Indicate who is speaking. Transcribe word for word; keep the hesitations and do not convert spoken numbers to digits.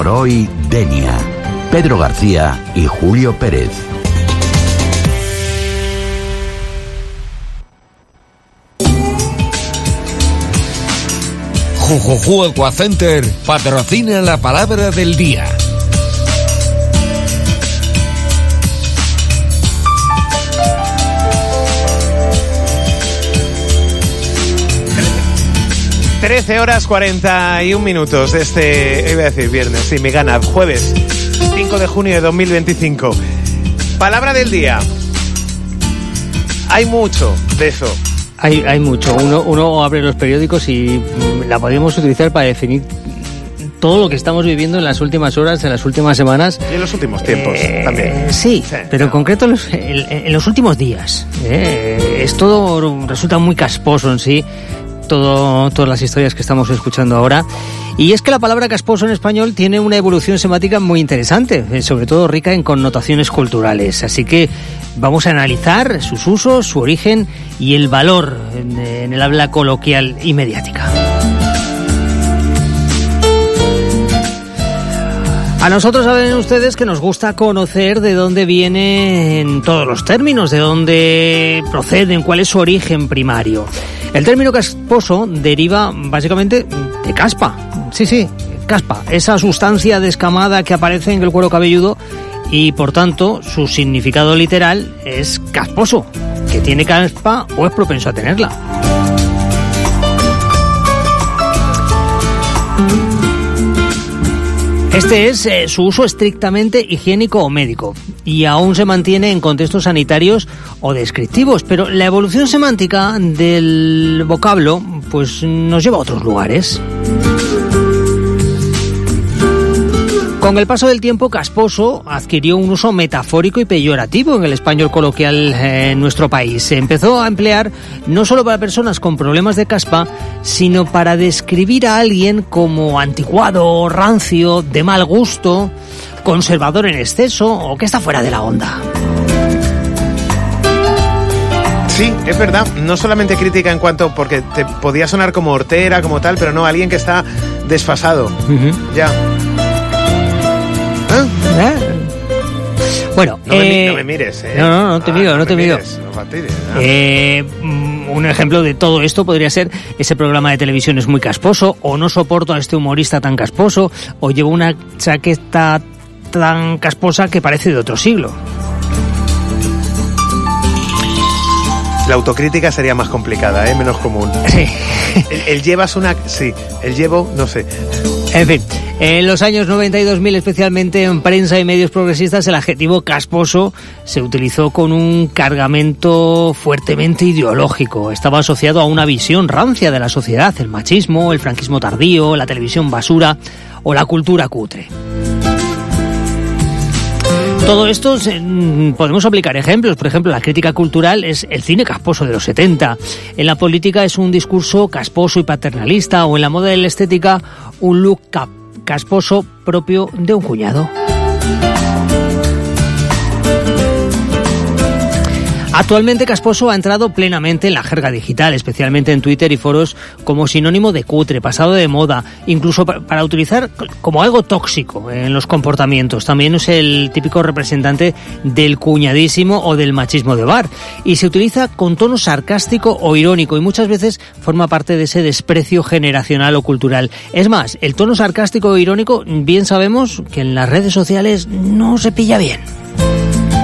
Speaker 1: por hoy, Denia. Pedro García y Julio Pérez.
Speaker 2: Jujuju Equacenter patrocina la palabra del día.
Speaker 3: trece horas cuarenta y un minutos de este, iba a decir viernes, sí, me gana, jueves cinco de junio de dos mil veinticinco. Palabra del día. Hay mucho de eso.
Speaker 4: Hay, hay mucho. Uno, uno abre los periódicos y la podemos utilizar para definir todo lo que estamos viviendo en las últimas horas, en las últimas semanas.
Speaker 3: Y en los últimos tiempos
Speaker 4: eh,
Speaker 3: también.
Speaker 4: Sí, sí, pero en concreto en los, en, en los últimos días. Eh, es todo resulta muy casposo en sí. Todo, todas las historias que estamos escuchando ahora. Y es que la palabra casposo en español tiene una evolución semántica muy interesante, sobre todo rica en connotaciones culturales. Así que vamos a analizar sus usos, su origen y el valor en, en el habla coloquial y mediática. A nosotros saben ustedes que nos gusta conocer de dónde vienen todos los términos, de dónde proceden, cuál es su origen primario. El término casposo deriva básicamente de caspa. Sí, sí, caspa. Esa sustancia descamada que aparece en el cuero cabelludo y, por tanto, su significado literal es casposo, que tiene caspa o es propenso a tenerla. Este es eh, su uso estrictamente higiénico o médico y aún se mantiene en contextos sanitarios o descriptivos, pero la evolución semántica del vocablo pues nos lleva a otros lugares. Con el paso del tiempo, casposo adquirió un uso metafórico y peyorativo en el español coloquial en nuestro país. Se empezó a emplear no solo para personas con problemas de caspa, sino para describir a alguien como anticuado, rancio, de mal gusto, conservador en exceso o que está fuera de la onda.
Speaker 3: Sí, es verdad, no solamente crítica en cuanto, porque te podía sonar como hortera, como tal, pero no, alguien que está desfasado. Uh-huh. Ya.
Speaker 4: ¿Eh? Bueno,
Speaker 3: no,
Speaker 4: eh,
Speaker 3: me, no me mires, ¿eh?
Speaker 4: No, no, no te
Speaker 3: ah,
Speaker 4: miro, no,
Speaker 3: no
Speaker 4: te miro.
Speaker 3: Mires, no fastidies, ¿no?
Speaker 4: Eh, un ejemplo de todo esto podría ser: ese programa de televisión es muy casposo, o no soporto a este humorista tan casposo, o llevo una chaqueta tan casposa que parece de otro siglo.
Speaker 3: La autocrítica sería más complicada, ¿eh? Menos común.
Speaker 4: Sí.
Speaker 3: El, el llevas una... Sí, el llevo, no sé.
Speaker 4: En fin, en los años noventa y dos mil, especialmente en prensa y medios progresistas, el adjetivo casposo se utilizó con un cargamento fuertemente ideológico. Estaba asociado a una visión rancia de la sociedad: el machismo, el franquismo tardío, la televisión basura o la cultura cutre. Todo esto podemos aplicar ejemplos. Por ejemplo, la crítica cultural es el cine casposo de los setenta. En la política es un discurso casposo y paternalista, o en la moda de la estética un look cap- casposo propio de un cuñado. Actualmente, casposo ha entrado plenamente en la jerga digital, especialmente en Twitter y foros, como sinónimo de cutre, pasado de moda, incluso para utilizar como algo tóxico en los comportamientos. También es el típico representante del cuñadísimo o del machismo de bar, y se utiliza con tono sarcástico o irónico, y muchas veces forma parte de ese desprecio generacional o cultural. Es más, el tono sarcástico o irónico bien sabemos que en las redes sociales no se pilla bien.